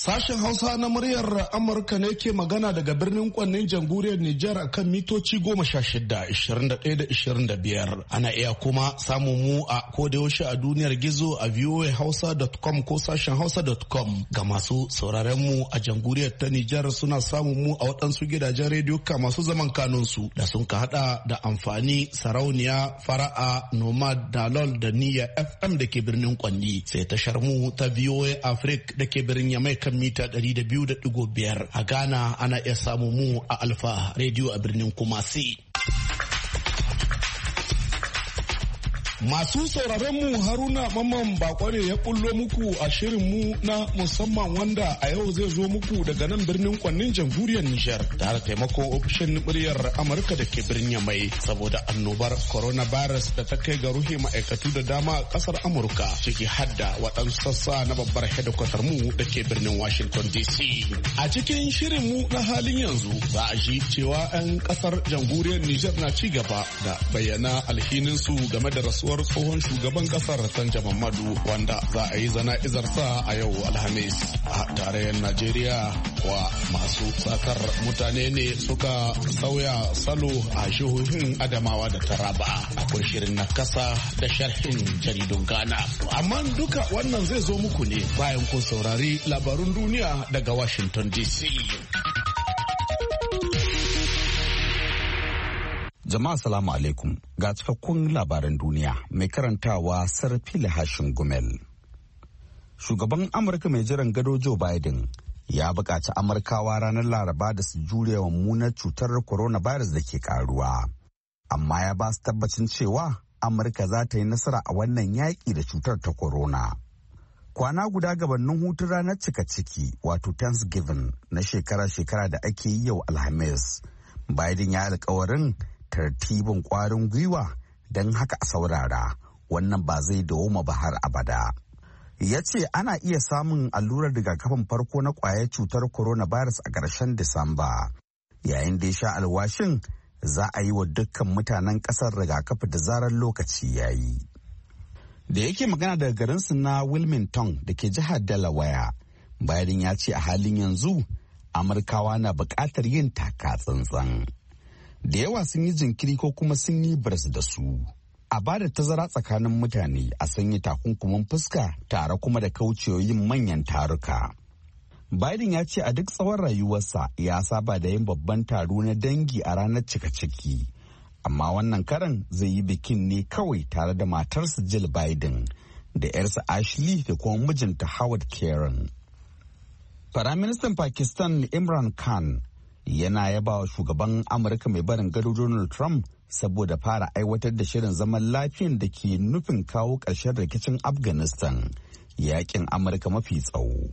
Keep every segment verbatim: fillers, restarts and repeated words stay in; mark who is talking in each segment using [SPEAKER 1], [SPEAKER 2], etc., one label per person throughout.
[SPEAKER 1] Sashen Hausa na muryar Amurka ne ke magana daga birnin Kwannin jamhuriyar Nijar akan mitoci goma sha shida, ishirin da ɗaya da ishirin da biyar. Ana iya kuma samun mu a kodayaushe a duniyar gizo a v o a hausa dot com ko sashen hausa dot com. Ga masu sauraren mu a jamhuriyar ta Nijar suna samun mu a waɗansu gidajen rediyo masu zaman kanunsu da sun ka hada da amfani sarauniya fara'a nomad dalol da niyya F M da ke birnin Kwanni sai tashar mu ta V O A Africa da ke birnin Yamai kan mita ɗari da biyu da ɗigo biyar. A Ghana ana iya samu mu a Alfa Radio a birnin Kumasi. Masu sauraron mu Haruna Mamman Bako ne ya kullo muku a shirin mu na musamman wanda a yau zai zo muku daga nan birnin Kwannin jamhuriyar Nijar tare taimakon ofishin muryar Amurka da ke birnin Yamai saboda annobar coronavirus da ta kai ga ruhe ma'aikatu da dama a kasar Amurka ciki hadda waɗansu sassa na babbar hedikwatar mu da ke birnin Washington D C. A cikin shirin mu na halin yanzu za a ji cewa 'yan kasar jamhuriyar Nijar na ci gaba da bayyana alhinin su game da rasuwar tsohon shugaban kasar Tanja Mamadu wanda za a yi zana'izarsa a yau Alhamis. A tarayyar Najeriya wa masu satar mutane ne suka sauya salo a jihohin Adamawa da Taraba. Akwai shirin na kasa da sharhin jaridun Ghana. Amma duka wannan zai zo muku ne bayan kun saurari labarun duniya daga Washington D C.
[SPEAKER 2] Jama'a salamu alaikum ga cikakkun labaran duniya mai karantawa Sarfili Hashin Gumel. Shugaban Amurka mai jiran gado Joe Biden ya buƙaci Amurkawa ranar Laraba da su jure wa mummunar cutar coronavirus da ke karuwa. Amma ya ba su tabbacin cewa Amurka za ta yi nasara a wannan yaƙi da cutar ta corona. Kwana guda gabanin hutun ranar cika ciki wato Thanksgiving na shekara-shekara da ake yi yau Alhamis. Biden ya alkawarin tartibin kwarin gwiwa don haka a saurara wannan ba zai dawoma ba har abada. Ya ce ana iya samun allurar rigakafin farko na kwayar cutar coronavirus a ƙarshen Disamba, yayin da ya sha alwashin za a yi wa dukkan mutanen ƙasar rigakafi da zarar lokaci ya yi. Da yake magana daga garinsu na Wilmington da ke jihar Delaware, Biden ya ce a halin yanzu Amurkawa na buƙatar yin taka tsantsan. Da yawa sun yi jinkiri ko kuma sun yi baras da su. A ba da tazara tsakanin mutane a sanya takunkumin fuska tare kuma da kaucewa yin manyan taruka. Biden ya ce a duk tsawon rayuwarsa ya saba da yin babban taro na dangi a ranar cika ciki. Amma wannan karan zai yi bikin ne kawai tare da matarsa Jill Biden da 'yarsa Ashley da kuma mijinta Howard Karen. Firaministan Pakistan Imran Khan yana yaba wa shugaban Amurka mai barin gado Donald Trump saboda fara aiwatar da shirin zaman lafiyan da ke nufin kawo ƙarshen rikicin Afghanistan, yakin Amurka mafi tsawo.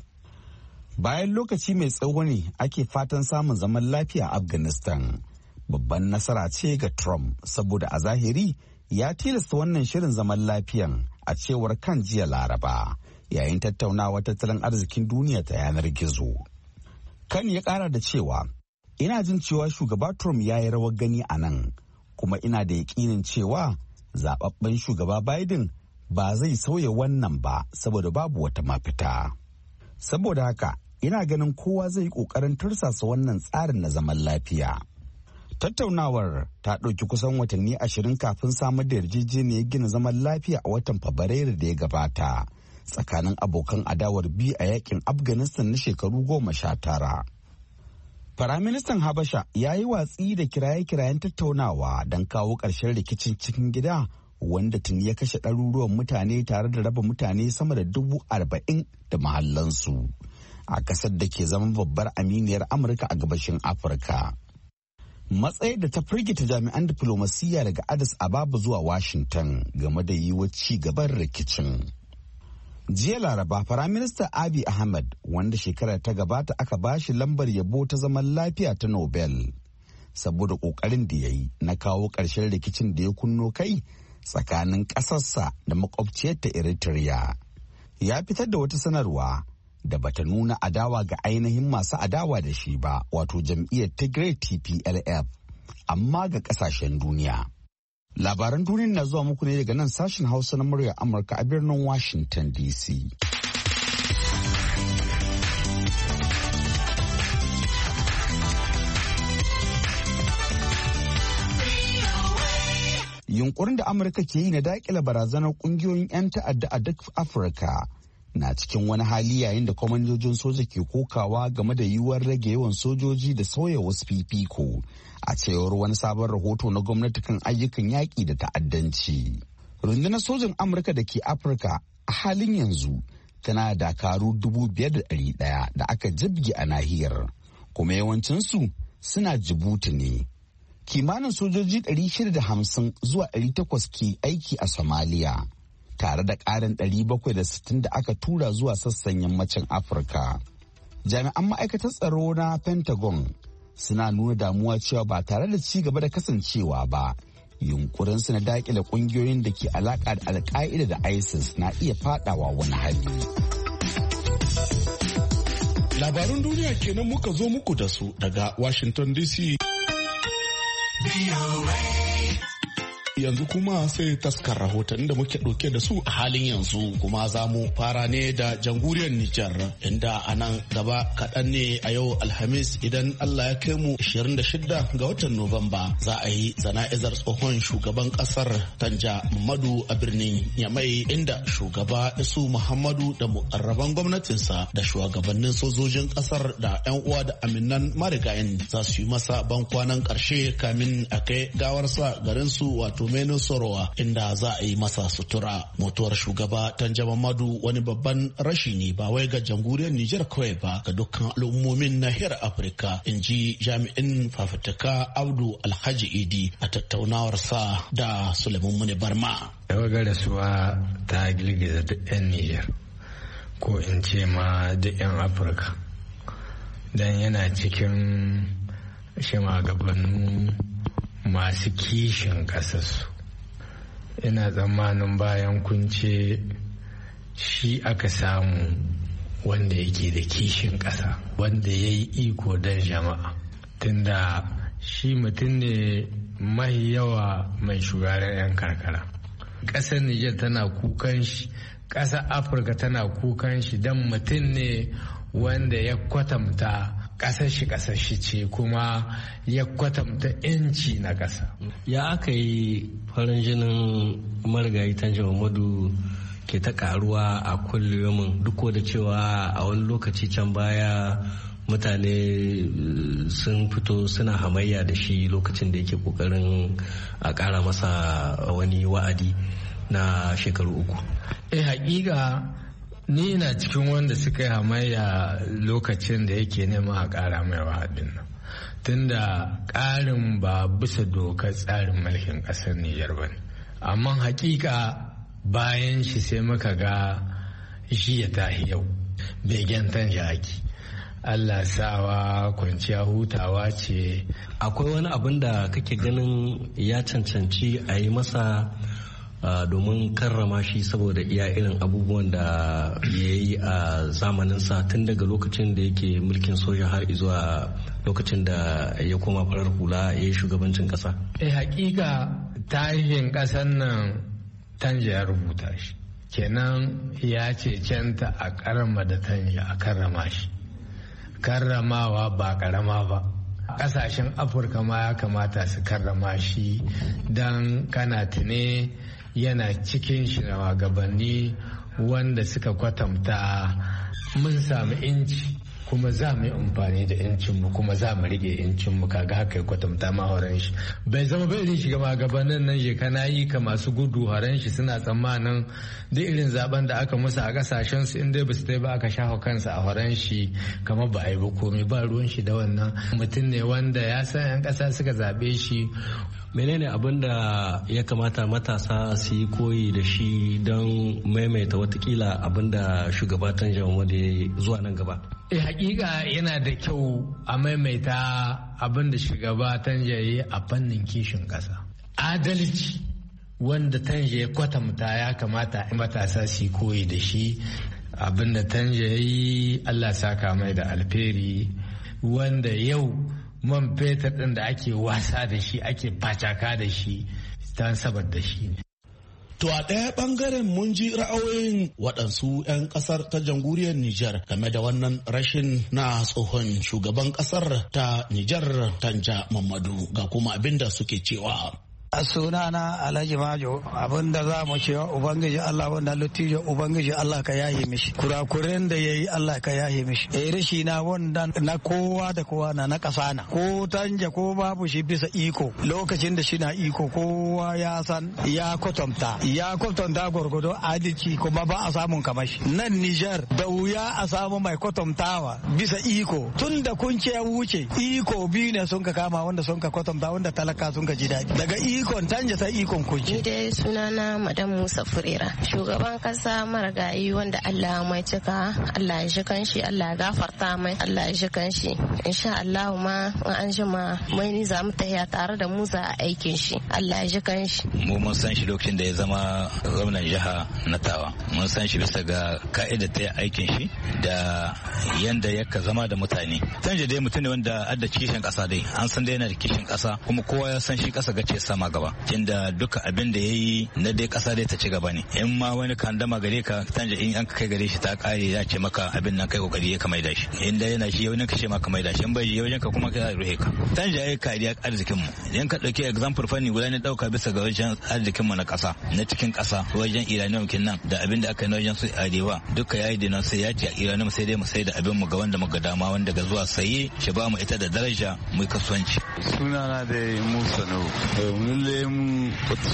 [SPEAKER 2] Bayan lokaci mai tsawo ne ake fatan samun zaman lafiya a Afghanistan. Babban nasara ce ga Trump saboda a zahiri ya tilasta wannan shirin zaman lafiyan a cewar kan jiya Laraba yayin tattaunawa tattalin arzikin duniya ta yanar gizo. Kan ya ƙara da cewa ina jin cewa shugaba Trump ya yi rawar gani a nan, kuma ina da yaƙinin cewa zababben shugaba Biden ba zai sauya wannan ba saboda babu wata mafita. Saboda haka ina ganin kowa zai yi ƙoƙarin tursasa wannan tsarin na zaman lafiya. Tattaunawar ta ɗauki kusan watanni ashirin kafin samar da yarjejeniyar gina zaman lafiya a watan Fabrairu da ya gabata tsakanin abokan adawar biyu a yakin Afghanistan na shekaru goma sha tara. Firaministan Habasha ya yi watsi da kiraye-kirayen tattaunawa don kawo ƙarshen rikicin cikin gida wanda tuni ya kashe ɗaruruwan mutane tare da raba mutane sama da dubu arba'in da mahallansu a ƙasar da ke zama babbar aminiyar Amurka a gabashin Afirka. Matsayin da ta firgita jami'an diflomasiyya daga Addis Ababa zuwa Washington game da yiwuwar ci gaban rikicin. Jiya Laraba, Firaminista Abiy Ahmed, wanda shekarar ta gabata aka bashi lambar yabo ta zaman lafiya ta Nobel, saboda ƙoƙarin da ya yi na kawo ƙarshen rikicin da ya kunno kai tsakanin ƙasarsa da makwabciyarta Eritrea. Ya fitar da wata sanarwa da bata nuna adawa ga ainihin masu adawa da shi ba, wato jam'iyyar Tigray T P L F, amma ga ƙasashen duniya. Labaran duniya na zuwa muku ne daga nan sashen Hausa na muryar Amurka a birnin Washington D C. Yunkurin da Amurka ke yi na daƙile barazanar ƙungiyoyin 'yan ta'adda a duk Afirka na cikin wani hali yayin da kwamandojin soja ke kokawa game da yiwuwar rage yawan sojoji da sauya wasu fifiko a cewar wani sabon rahoto na gwamnati kan ayyukan yaƙi da ta'addanci. Rundunar sojan Amurka da ke Afirka a halin yanzu tana da dakaru dubu biyar da ɗari ɗaya da aka jibge a nahiyar, kuma yawancinsu suna Jibuti ne. Kimanin sojoji ɗari shida da hamsin zuwa ɗari takwas ke aiki a Somalia, tare da ƙarin ɗari bakwai da sittin da aka tura zuwa sassan yammacin Afirka. Jami'an ma'aikatar tsaro na Pentagon suna nuna damuwa cewa ba tare da ci gaba da kasancewa ba, yunkurinsu na daƙile ƙungiyoyin da ke alaƙa da Al-Qaida da ISIS na iya faɗawa wani hali.
[SPEAKER 1] Labarun duniya kenan muka zo muku da su daga Washington D C. Yanzu kuma sai taskar rahoton da muke ɗauke da su a halin yanzu, kuma za mu fara ne da jamhuriyar Nijar, inda a nan gaba kaɗan ne a yau Alhamis idan Allah ya kai mu ashirin da shida ga watan Nuwamba za a yi zana'izar tsohon shugaban ƙasar Tanja Muhammadu a birnin Yamai, inda shugaba Isu Muhammadu da mukarraban gwamnatinsa da shugabannin sojojin ƙasar da 'yan uwa da aminan marigayin za su yi masa ban kwanan ƙarshe kamin a kai gawarsa garinsu wato Meno Sorowa, inda za a yi masa sutura. Mutuwar shugaba Tanja Muhammadu wani babban rashi ne ba wai ga jamhuriyar Nijar kawai ba, ga dukkan al'ummomin nahiyar Afirka, in ji jami'in fafutuka Abdu Alhaji Idi a tattaunawarsa da Suleiman Muni Barma.
[SPEAKER 3] Yawaga rasuwa ta girgiza duk 'yan Nijar, ko in ce ma duk 'yan Afirka, don yana cikin shugabannin masu kishin ƙasarsu. Ina tsammanin bayan kunce shi aka samu wanda yake da kishin ƙasa, wanda ya yi iko don jama'a, tunda shi mutum ne mai yawa mai shugaban 'yan karkara. Ƙasar Nijar tana kukan shi, ƙasar Afirka tana kukan shi, don mutum ne wanda ya kwatanta ƙasar shi ƙasar shi ce, kuma ya kwatanta 'yanci na ƙasa.
[SPEAKER 4] Ya aka yi farin jinin marigayi Tanja Muhammadu ke ta karuwa a kullum, duk da cewa a wani lokaci can baya mutane sun fito suna hamayya da shi lokacin da yake kokarin a ƙara masa wani wa'adi na shekaru uku.
[SPEAKER 3] Eh, hakika ni na cikin wanda suka yi hamayya lokacin da yake nema a ƙara mai wa'adin nan, tunda ƙarin ba bisa dokar tsarin mulkin ƙasar Nijar ba ne. Amma hakika bayan shi sai muka ga shi ya tahi yau begen Tanja ake. Allah sawa kwanciya hutawa ce.
[SPEAKER 4] Akwai wani abin da kake ganin ya cancanci a yi masa Uh, domin karrama shi saboda iya irin abubuwan da ya yi a zamaninsa tun daga lokacin da yake mulkin soja har zuwa lokacin da ya koma farar hula ya yi shugabancin kasa?
[SPEAKER 3] Eh, hakika tarihin kasan nan Tanja ya rubuta shi, kenan ya ce canta a karama da Tanja a karrama shi. Karramawa ba karama ba, kasashen Afirka ma ya kamata su karrama shi, don kana tune yana cikin shugabanni wanda suka kwatanta mun samu inci kuma za mu yi amfani da incinmu kuma za mu rike incinmu, kaga haka ya kwatanta ma horon shi. Bai zama bai irin shiga gabanin nan je kana yi ka masu gudu horon shi suna tsammanin duk irin zaben da aka musu a kasashen su inda ba su tai ba aka shafa kansa a horon shi kamar ba a yi ba komai, ba ruwan shi da wannan. Mutum ne wanda ya san 'yan kasa suka zabe shi.
[SPEAKER 4] Menene abin da ya kamata matasa su yi koyi da shi don maimaita watakila abin da shugabatan jamhuriya zuwa nan gaba?
[SPEAKER 3] Eh, hakika yana da kyau a maimaita abin da shugaba Tanja ya a fannin kishin ƙasa. Adalci wanda Tanja ya kwatanta ya kamata matasa su koyi da shi. Abin da Tanja ya yi Allah saka mai da alferi, wanda yau man fetur ɗin da ake wasa da shi ake facaka da shi ta saboda shi ne.
[SPEAKER 1] To a ɗaya ɓangaren mun ji ra'ayoyin waɗansu 'yan ƙasar ta jamhuriyar Nijar game da wannan rashin na tsohon shugaban ƙasar ta Nijar Tanja Mamadu ga kuma abin da suke cewa.
[SPEAKER 5] A sunana Alhaji Majo abinda za mu cewa Ubangiji Allah wanda lutijo Ubangiji Allah ka yaye mishi kurakuren da yayi Allah ka yaye mishi eh rashi na wanda na kowa da kowa na na kasa na ko Tanja ko babu shi bisa iko lokacin da shi na iko kowa ya san ya kwatanta ya kwatanta gwargwado adalci kuma ba a samun kamashi nan Niger da wuya a samu mai kwatantawa bisa iko tun da kun ce wuce iko biyu ne sun ka kama wanda sun ka kwatanta wanda talaka sun ka ji daɗi daga ikon Tanja ta ikon kuji.
[SPEAKER 6] Ni dai sunana Madam Musa Furera. Shugaban kasa maragayi wanda Allah mai cika, Allah ya shi kanshi, Allah ya gafarta mai, Allah ya shi kanshi. Insha Allah ma in an jima mai ni za mu tafiya tare da mu za a aikin shi. Allah ya shi kanshi.
[SPEAKER 7] Mu mun san shi lokacin da ya zama gwamnan jiha na Tawa. Mun san shi bisa ga ka'ida ta aikin shi da yanda yaka zama da mutane. Tanja dai mutum ne wanda adda kishin kasa dai. An san dai yana da kishin kasa kuma kowa ya san shi kasa gace sama gaba tunda duka abin da yayi na dai kasa dai ta ci gaba ne in ma wani kandama gare ka Tanja in an kai gare shi ta kare ya ce maka abin nan kai kokari ya kamar da shi inda yana shi yau ne ka ce maka mai da shi in bai yau ka kuma ka ruhe ka Tanja yayi kariya arzikin mu idan ka dauki example fanni guda ne dauka bisa ga wajen arzikin mu na kasa na cikin kasa wajen iranium nan da abin da aka yi na wajen su arewa duka yayi da nan sai ya ce iranium sai dai mu sai da abin mu ga wanda muka dama wanda ga zuwa saye shi ba mu ita da daraja mu kasuwanci
[SPEAKER 8] sunana da Musa no lalle mu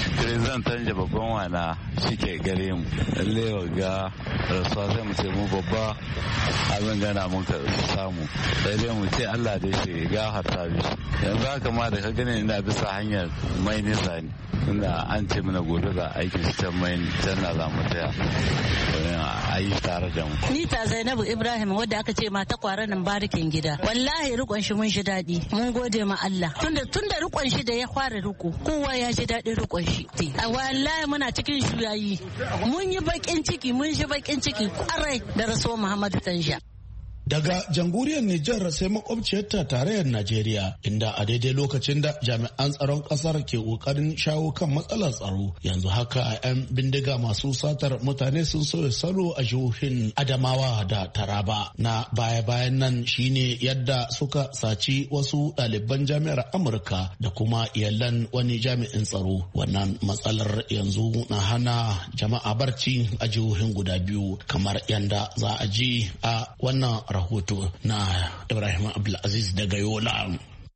[SPEAKER 8] zan Tanja babban wana shike gare mu lalle ga rasuwa sai mu ce mu babba abin gana mun ka samu sai dai mu ce Allah dai shi ga harta bishi yanzu haka ma da ka gane ina bisa hanyar mai nisa ne inda an ce mana gobe za aikin shi can mai can na za mu taya a yi tare da mu.
[SPEAKER 9] Ni ta Zainabu Ibrahim wadda aka ce mata kwara nan barikin gida wallahi rikon shi mun shi daɗi mun gode ma Allah tunda tunda rikon shi da ya fara riko kowa ya ji daɗin rikon shi a wallahi muna cikin shuyayi mun yi bakin ciki mun shi bakin ciki kwarai da rasuwar Muhammadu Tanja.
[SPEAKER 1] Daga jamhuriyar Nijar sai makwabciyarta tarayyar Najeriya inda a daidai lokacin da jami'an tsaron kasar ke kokarin shawo kan matsalar tsaro yanzu haka a 'yan bindiga masu satar mutane sun sauya salo a jihohin Adamawa da Taraba na baya-bayan nan shine yadda suka saci wasu ɗaliban jami'ar Amurka da kuma iyalan wani jami'in tsaro wannan matsalar yanzu na hana jama'a barci a jihohin guda biyu kamar yanda za a ji a wannan rahoto na Ibrahim Abdulaziz daga Yola.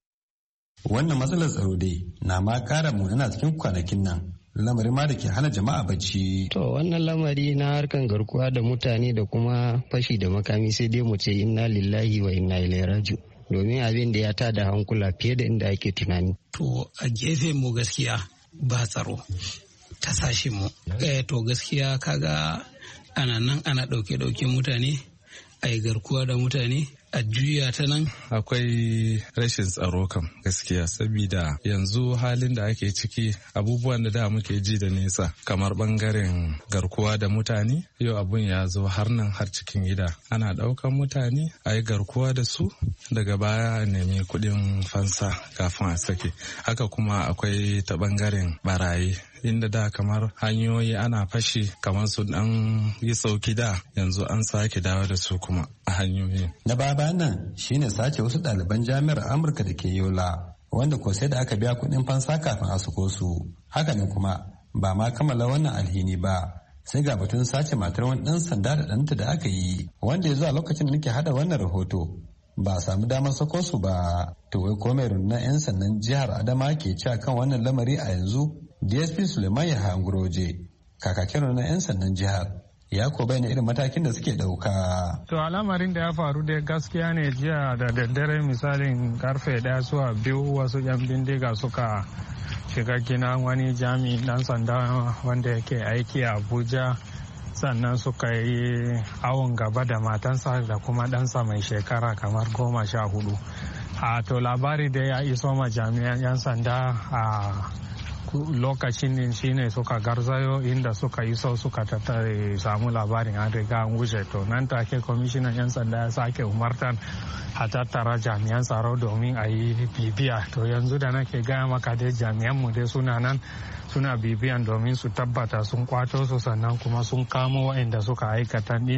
[SPEAKER 10] Wannan matsalar tsaro dai na ma kara munana cikin kwanakin nan lamari ma da ke hana jama'a bacci.
[SPEAKER 11] To wannan lamari na harkan garkuwa da mutane da kuma fashi da makami sai dai mu ce inna lillahi wa inna ilaihi raji'un domin abin da ya tada hankula fiye da inda ake tunani.
[SPEAKER 12] To a gefe mu gaskiya ba tsaro ta sashe mu. Eh to gaskiya kaga ana nan ana dauke dauke mutane a yi garkuwa da mutane a juya ta nan.
[SPEAKER 13] Akwai rashin tsaro kam gaskiya sabida yanzu halin da ake ciki abubuwan da da muke ji da nesa kamar bangaren garkuwa da mutane yau abun ya zo har nan har cikin gida ana daukan mutane a yi garkuwa da su daga baya a nemi kudin fansa kafin a sake haka kuma akwai ta bangaren barayi inda da kamar hanyoyi ana fashi kamar su dan yi sauki da yanzu an sake dawo da su kuma a hanyoyi.
[SPEAKER 10] Na baya nan shine sace wasu ɗaliban jami'ar Amurka da ke Yola wanda ko sai da aka biya kuɗin fansa kafin a sako su. Hakanan kuma ba ma kammala wannan alhini ba sai ga batun sace matar wani ɗan sanda da ɗanta da aka yi wanda ya zuwa lokacin da nake hada wannan rahoto ba a samu damar sako su ba. To wai ko mai rundunar 'yan sandan jihar Adama ke cewa kan wannan lamari a yanzu D S P Suleiman Yahaya Nguroje kakakin rundunar 'yan sandan jihar ya ko bayyana irin matakin da suke dauka.
[SPEAKER 14] To al'amarin da ya faru da gaskiya ne jiya da daddare misalin karfe daya zuwa biyu wasu yan bindiga suka shiga gina wani jami'in dan sanda wanda yake aiki a Abuja sannan suka yi awon gaba da matansa da kuma ɗansa mai shekara kamar goma sha hudu. A to labari da ya iso ma jami'an yan sanda a lokacin din shine suka garzayo inda suka iso suka tattare samu labarin an riga an wuce to nan take kwamishinan 'yan sanda ya sake umartan a tattara jami'an tsaro domin a yi bibiya. To yanzu da nake gaya maka dai jami'an mu dai suna nan suna bibiyan domin su tabbata sun kwato su sannan kuma sun kamo waɗanda suka aikata din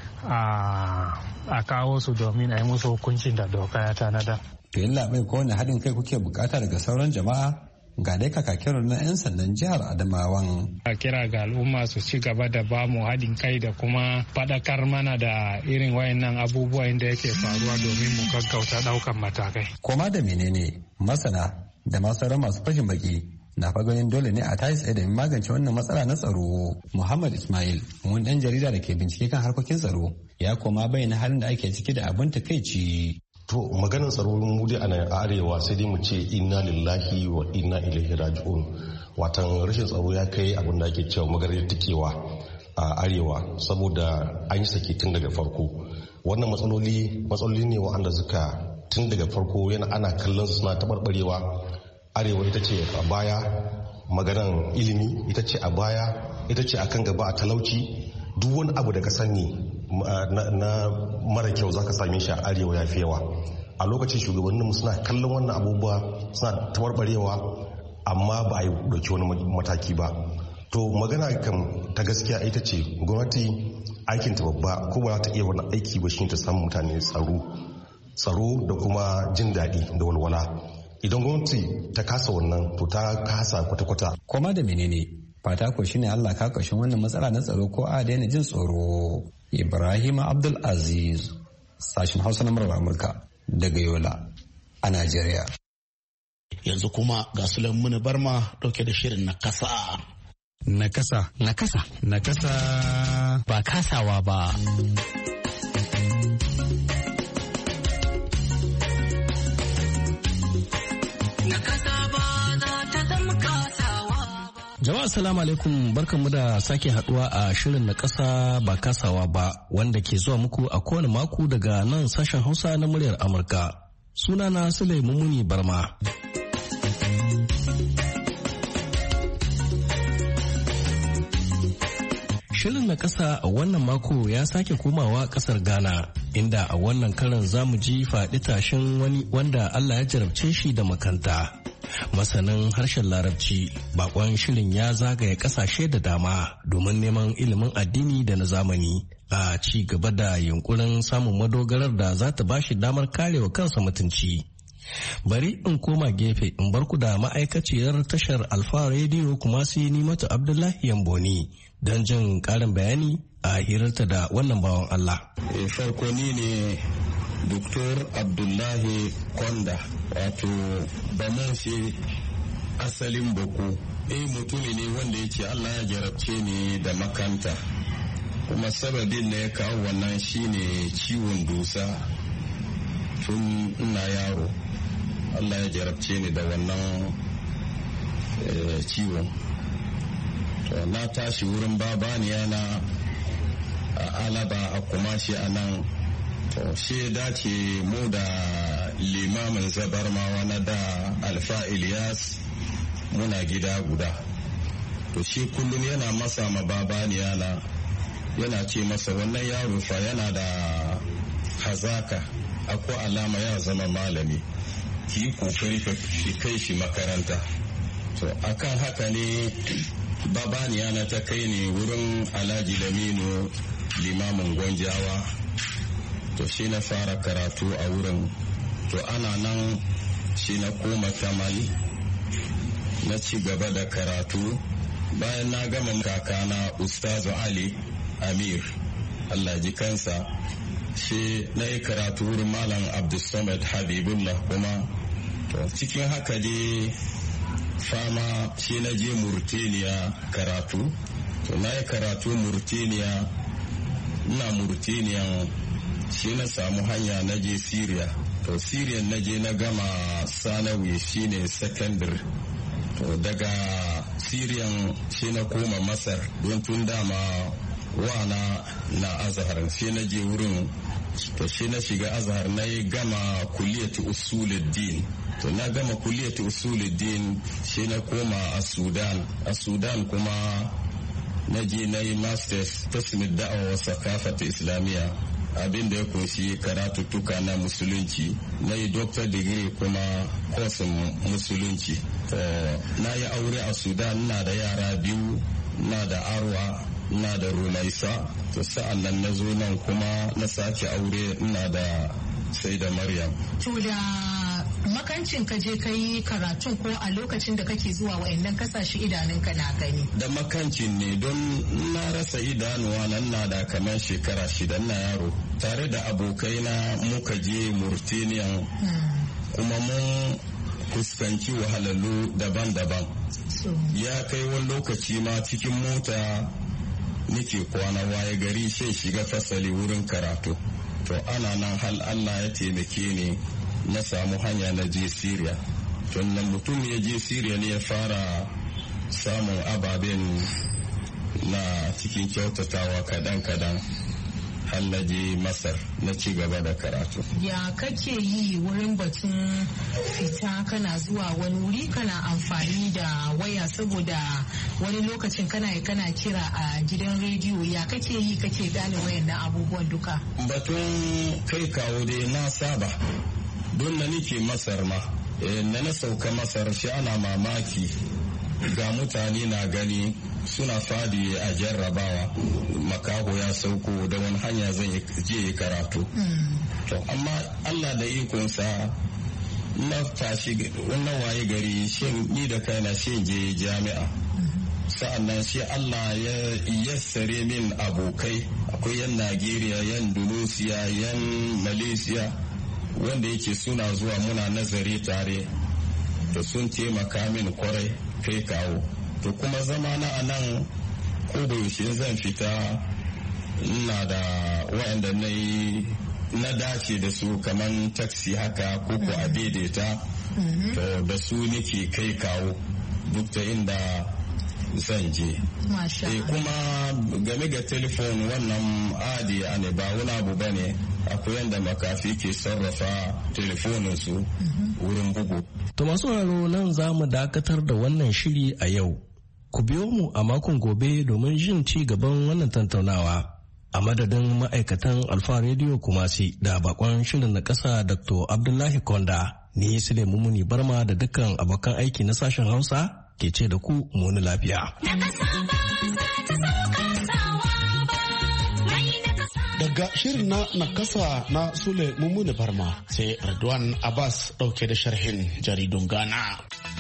[SPEAKER 14] a kawo su domin a yi musu hukuncin da doka ya tanada.
[SPEAKER 10] To yin labai ko wani haɗin kai kuke bukata daga sauran jama'a ga dai kakakin na 'yan sandan jihar Adamawan.
[SPEAKER 14] A kira ga al'umma su ci gaba da ba mu haɗin kai da kuma faɗakar mana da irin wayannan abubuwa da yake faruwa domin mu gaggauta ɗaukan matakai.
[SPEAKER 10] Koma da menene masana da masu masu fashin baki na faganin dole ne a tashi tsaye da magance wannan matsala na tsaro. Muhammad Ismail, wani ɗan jarida da ke bincike kan harkokin tsaro, ya koma bayyana halin da ake ciki da abin takaici.
[SPEAKER 15] To maganin tsaro mu dai a arewa sai dai mu ce inna lillahi wa inna ilaihi raji'un. Watan rashin tsaro ya kai abin da ake cewa magarin tikewa a arewa saboda an yi saki tun daga farko. Wannan matsaloli matsaloli ne wa'anda suka tun daga farko yana ana kallon su suna tabarbarewa. Arewa ita ce a baya maganan ilimi, ita ce a baya, ita ce akan gaba a talauci. Duk wani abu da ka sani na mara kyau za ka same shi a arewa ya fi yawa. A lokacin shugabanninmu suna kallon wannan abubuwa suna tabarbarewa amma ba a yi dauki wani mataki ba. To magana kan ta gaskiya ita ce gwamnati aikin ta babba ko ba za ta iya wani aiki ba shi ta samu mutane tsaro tsaro da kuma jin daɗi da walwala. Idan gwamnati ta kasa wannan to ta kasa kwata-kwata.
[SPEAKER 10] Koma da menene fata ko shine Allah ka kashin wannan matsala na tsaro ko a daina jin tsoro. Ibrahim Abdul Aziz, sashen Hausa na murar Amurka daga Yola a Najeriya.
[SPEAKER 1] Yanzu kuma ga Sulaiman Barma dauke da shirin na kasa.
[SPEAKER 16] Na kasa. Na kasa. Na kasa. Ba kasawa ba. Jama'a salamu alaikum, barkanmu da sake haduwa a shirin na kasa ba kasawa ba wanda ke zuwa muku a kowane mako daga nan sashen Hausa na muryar Amurka. Sunana Sule Mumuni Barma. Shirin na kasa a wannan mako ya sake komawa kasar Ghana, inda a wannan karan zamu ji faɗi tashin wani wanda Allah ya jarabce shi da makanta. Masanin harshen larabci, bakon shirin ya zagaya kasashe da dama domin neman ilimin addini da na zamani a ci gaba da yunkurin samun madogarar da za ta bashi damar karewa kansa mutunci. Bari in koma gefe in barku da ma'aikaciyar tashar Alfa Radio Kumasi Nimatu Abdullahi Yamboni don jin karin bayani a hirarta da wannan bawan Allah.
[SPEAKER 17] Farko ni ne Doktor Abdullahi Konda, wato bamanshi asalin boko. Eh mutumi ne wanda ya ce Allah ya jarabce ni da makanta, kuma sababin da ya kawo wannan shine ciwon dusa. Tun ina yaro Allah ya jarabce ni da wannan ciwon. To na tashi wurin babaniya na a Alaba a Kumashi a nan. To shi dace mu da limamin zabarmawa na da Alfa Ilyas muna gida guda. To shi kullum yana masa mababaniya na yana ce masa wannan yaro fa yana da hazaka, akwai alama ya zama malami, ki kokari ka kai shi makaranta. To akan haka ne babaniya na ta kai ne wurin Alhaji Laminu limamin Gwanjawa. To shi na fara karatu a wurin. To ana nan shi na koma Tamale na ci gaba da karatu. Bayan na gama kakana Ustazu Ali Amir, Allah ji kansa, shi na yi karatu wurin Malam Abdulsamad Habibullah kuma. To cikin haka dai fama shi na je Murtaniya karatu. To na yi karatu Murtaniya, ina Murtaniyan shi na samu hanya na je Syria. To Syria na je na gama sanawi shine secondary. To daga Syrian shi na koma Masar don tun dama wana na azhar sai na je wurin, to shi na shiga azhar na yi gama kuliyatu usuluddin. To na gama kuliyatu usuluddin shi na koma a Sudan. A Sudan kuma na je na yi masters tasmid da'awa wa sakafata islamiyya, abin da ya kunshi karatuttuka na musulunci. Na yi doctor degree kuma kosin musulunci. To na yi aure a Sudan, na da yara biyu, na da Arwa, na da Rumaisa. To sa'an nan na zo nan kuma na sake aure, ina da sai da Maryam.
[SPEAKER 18] To da makancin ka je kai karatun ko a lokacin da kake zuwa wa'annan kasashe idanunka na gani? Da
[SPEAKER 17] makancin ne, don na rasa idanuwa nan na da kamar shekara shida na yaro. Tare da abokaina muka je Mauritania, kuma mun fuskanci wahalalu daban-daban. Ya kai wani lokaci ma cikin mota nake kwana, waye gari sai shiga fasali wurin karatu. To ana nan hal Allah ya taimake ni na samu hanya na je Syria. To nan mutum ya je Syria ne ya fara samun ababen na cikin kyautatawa kadan-kadan. har na je Masar na ci gaba da karatu.
[SPEAKER 18] Ya kake yi wurin batun fita kana zuwa wani wuri kana amfani da waya, saboda wani lokacin kana kana kira a gidan rediyo, ya kake yi kake gane wayannan abubuwan duka?
[SPEAKER 17] Batun kai kawo dai na saba don na nike Masar ma, na na sauka Masar shi ana mamaki ga mutane na gani suna fadi a jarrabawa, makaho ya sauko da wani hanya zan je karatu. To amma Allah da ikonsa na tashi wannan waye gari shin ni da kaina shin je jami'a. Sa'annan shi Allah ya yassare min abokai, akwai yan Najeriya, yan Indonesia, yan Malaysia wanda yake suna zuwa muna nazari tare, to sun taimaka min kwarai kai kawo. To kuma zama na a nan ko da yaushe zan fita ina da waɗanda na yi na dace da su kaman taxi haka ko ko a daidaita, to da su nake kai kawo duk ta inda zan je. E kuma game ga telefon wannan adi ne ba wani abu ba ne, akwai yadda makafi ke sarrafa telefoninsu wurin bugu.
[SPEAKER 16] To masu sauraro nan za mu dakatar da wannan shiri a yau. Ku biyo mu a makon gobe domin jin ci gaban wannan tattaunawa. A madadin ma'aikatan Alfa Radio Kumasi da bakon shirin na ƙasa Doctor Abdullahi Konda, ni Suleiman Muni Barma da dukkan abokan aiki na sashen Hausa ke ce da ku muni lafiya.
[SPEAKER 1] Daga shirin na nakasa na Sule Mummuni Barma sai Radwan Abbas dauke da sharhin jaridun Ghana.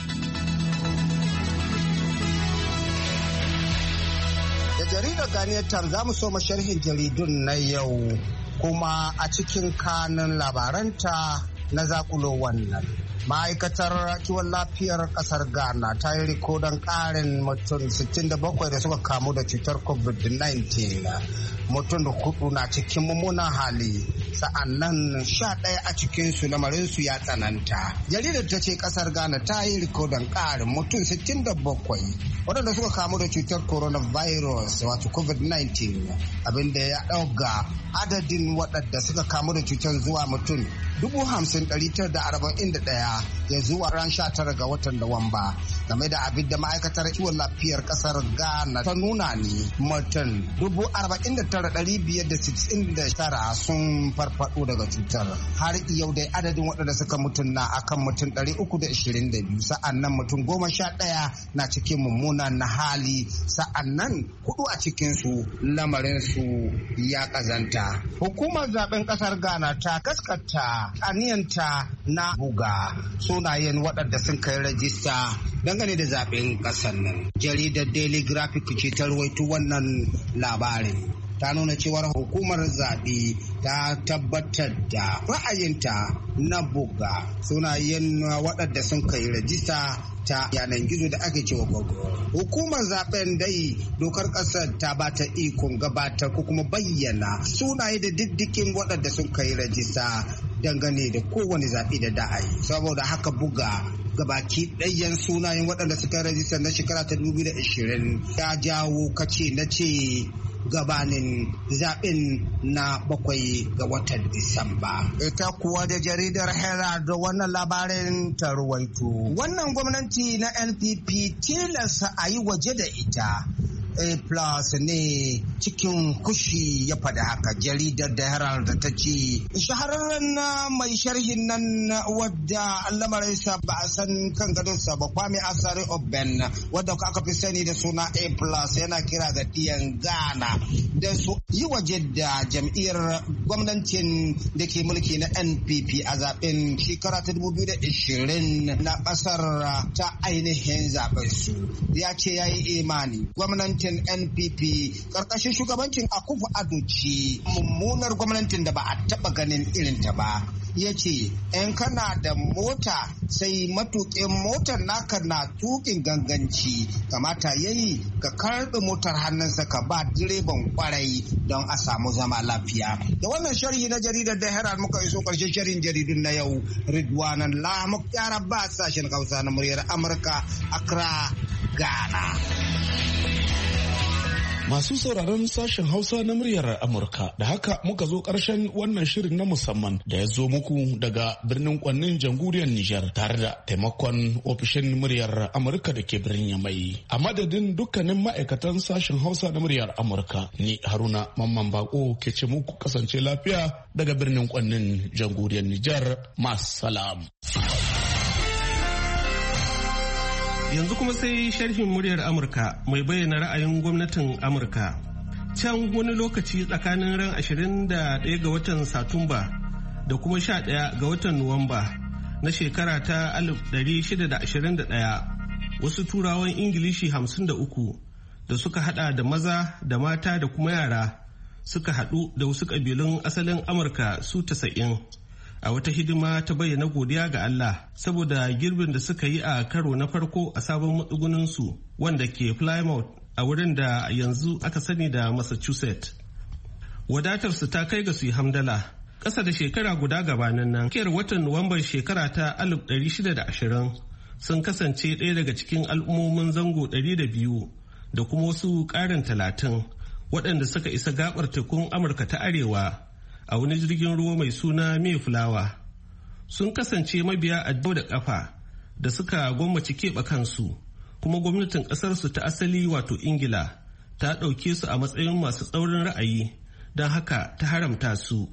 [SPEAKER 19] Da jaridar Ghanaian Times za mu so sharhin jaridun na yau, kuma a cikin kanun labaranta na zakulo wannan. Ma'aikatar kiwon lafiyar kasar Ghana ta yi rikodon karin mutum sittin da bakwai da suka kamu da cutar covid nineteen. Mutum da hudu na cikin mummunan hali, sa'annan sha ɗaya a cikinsu lamarinsu ya tsananta. Jaridar ta ce kasar Ghana ta yi rikodon karin mutum sittin da bakwai waɗanda suka kamu da cutar coronavirus wato covid nineteen, abinda ya ɗauka adadin waɗanda suka kamu da cutar zuwa mutum dubu hamsin ɗari tara da arba'in da ɗaya ya zuwa ran sha tara ga watan Nuwamba. Game da abin da ma'aikatar kiwon lafiyar kasar Ghana ta nuna ne, mutum dubu arba'in da tara ɗari biyar da sittin da tara sun farfaɗo daga cutar. Har yau dai adadin waɗanda suka mutu na akan mutum ɗari uku da ashirin da biyu, sa'an nan mutum goma sha ɗaya na cikin mummunan na hali, sa'an nan hudu a cikinsu lamarinsu ya ƙazanta. Hukumar zaben kasar Ghana ta gaskata aniyanta na buga sunayen waɗanda sun kai rajista dangane da zaben ƙasar nan. Jaridar Daily Graphic ce ta rawaito wannan labarin. Ta nuna cewar hukumar zaɓe ta tabbatar da ra'ayinta na buga sunayen waɗanda sun kai rajista ta yanar gizo da ake cewa Google. Hukumar zaben dai dokar ƙasar ta ba ta ikon gabatar ko kuma bayyana sunaye da diddikin waɗanda sun kai rajista dangane da kowane zaɓe da da'ayi. Saboda haka buga gabaki ɗayan sunayen waɗanda suka rajista na shekara ta dubu da ashirin ya jawo kace na ce gabanin zaɓen na bakwai ga watan Disamba. Ita kuwa da jaridar Herald wannan labarin ta ruwaito. Wannan gwamnati na N P P tilasta a yi waje da ita. A plus ne cikin kushi ya faɗi haka. Jaridar da Herald ta ce shahararren mai sharhin nan wadda lamarinsa ba a san kan gadonsa ba, Kwame Asare Oben, wadda aka fi sani da suna A plus, yana kira ga ɗiyan Ghana da su yi waje da jam'iyyar gwamnatin da ke mulki na N P P a zaben shekara ta dubu biyu da ishirin na ƙasar ta ainihin zaben su. Ya ce ya yi imani gwamnatin N P P karkashin shugabancin Akufo Addo ce mummunar gwamnatin da ba a taba ganin irinta ba. Ya ce in kana da mota sai matuƙin motar naka na tuƙin ganganci, kamata yayi ka karɓe motar hannunsa ka ba direban kwarai don a samu zama lafiya. Da wannan sharhi na jaridar da Herald muka iso ƙarshen sharhin jaridun na yau. Ridwanan La Mukhtar Abbas, sashen Hausa na muryar Amurka, Accra, Ghana.
[SPEAKER 1] Masu sauraron sashen Hausa na muryar Amurka, da haka muka zo ƙarshen wannan shirin na musamman da ya zo muku daga birnin Kwannin jamhuriyar Nijar tare da taimakon ofishin muryar Amurka da ke birnin Yamai. A madadin dukkanin ma'aikatan sashen Hausa na muryar Amurka, ni Haruna Mamman Bako ke ce muku kasance lafiya daga birnin Kwannin jamhuriyar Nijar. Masalam.
[SPEAKER 20] Yanzu kuma sai sharhin muryar Amurka mai bayyana ra'ayin gwamnatin Amurka. Can wani lokaci tsakanin ran ashirin da ɗaya ga watan Satumba da kuma sha ɗaya ga watan Nuwamba na shekara ta alif ɗari shida da ashirin da ɗaya, wasu turawan Ingilishi hamsin da uku da suka hada da maza da mata da kuma yara suka haɗu da wasu ƙabilun asalin Amurka su tasa'in. A wata hidima ta bayyana godiya ga Allah saboda girbin da suka yi a karo na farko a sabon matsuguninsu wanda ke Plymouth a wurin da yanzu aka sani da Massachusetts. Wadatarsu ta kai ga su yi hamdala. Ƙasa da shekara guda gabanin nan, kiyar watan Nuwamban shekara ta alif ɗari shida da ashirin sun kasance ɗaya daga cikin al'ummomin zango ɗari da biyu da kuma wasu ƙarin talatin waɗanda suka isa gaɓar tekun Amurka ta Arewa a wani jirgin ruwa mai suna Mayflower. Sun kasance mabiya addini da kafa da suka gwammaci keɓe kansu, kuma gwamnatin ƙasarsu ta asali wato Ingila ta ɗauke su a matsayin masu tsaurin ra'ayi, don haka ta haramta su.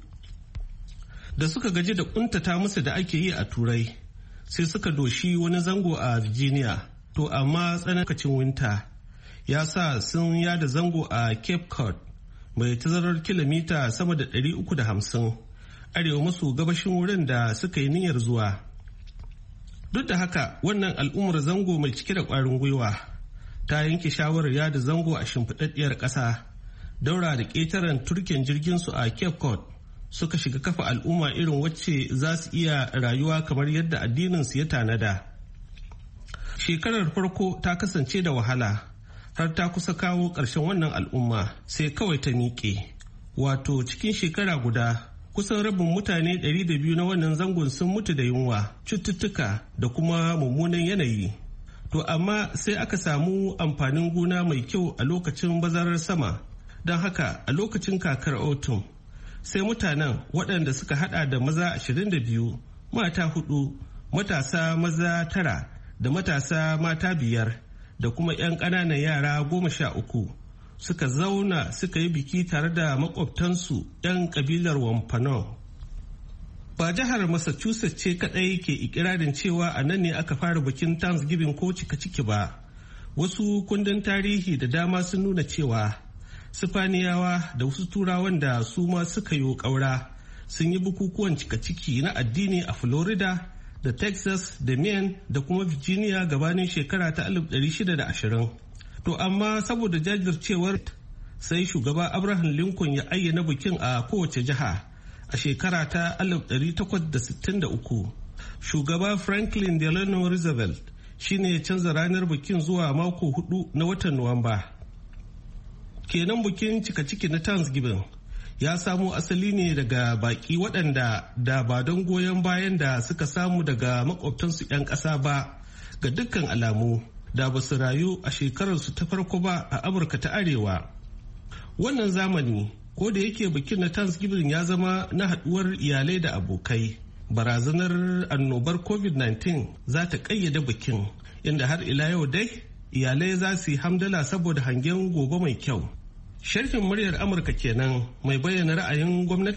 [SPEAKER 20] Da suka gaji da ƙuntata musu da ake yi a Turai, sai suka doshi wani zango a Virginia, to amma tsananin winta ya sa sun yada zango a Cape Cod mai tazarar kilomita sama da ɗari uku da hamsin arewa maso gabashin wurin da suka yi niyyar zuwa. Duk da haka wannan al'ummar zango mai cike da ƙwarin gwiwa ta yanke shawarar yada zango a shimfiɗaɗɗiyar ƙasa daura da ƙetaren turken jirginsu a Cape Cod, suka shiga kafa al'umma irin wacce za su iya rayuwa kamar yadda addininsu ya tanada. Shekarar farko ta kasance da wahala har ta kusa kawo ƙarshen wannan al'umma sai kawai ta miƙe. Wato cikin shekara guda kusan rabin mutane ɗari da biyu na wannan zangon sun mutu da yunwa, cututtuka da kuma mummunan yanayi. To amma sai aka samu amfanin gona mai kyau a lokacin bazarar sama, don haka a lokacin kakar autumn sai mutanen waɗanda suka hada da maza ashirin da biyu, mata hudu, matasa maza tara da matasa mata biyar da kuma 'yan ƙananan yara goma sha uku suka zauna suka yi biki tare da makwabtansu 'yan ƙabilar Wampanoag. Ba jihar Massachusetts ce kaɗai ke ikirarin cewa a nan ne aka fara bikin Thanksgiving ko cika ciki ba. Wasu kundin tarihi da dama sun nuna cewa Sifaniyawa da wasu turawan da su ma suka yi ƙaura sun yi bukukuwan cika ciki na addini a Florida da Texas da Maine da kuma Virginia gabanin shekara ta alif ɗari shida da ashirin. To amma saboda jajircewar sai shugaba Abraham Lincoln ya ayyana bikin a kowace jiha a shekara ta alif ɗari takwas da sittin da uku. Shugaba Franklin Delano Roosevelt shine ya canza ranar bikin zuwa mako hudu na watan Nuwamba. Kenan bikin cika ciki na Thanksgiving ya samo asali ne daga baki waɗanda da ba don goyon bayan da suka samu daga makwabtansu 'yan ƙasa ba ga dukkan alamu da ba su rayu a shekararsu ta farko ba a Amurka ta Arewa. Wannan zamani ko da yake bikin na Thanksgiving ya zama na haɗuwar iyalai da abokai, barazanar annobar covid nineteen za ta ƙayyade bikin, inda har ila yau dai iyalai za su yi hamdala saboda hangen gobe mai kyau. Sharhin muryar Amurka kenan mai bayyana ra'ayin gwamnati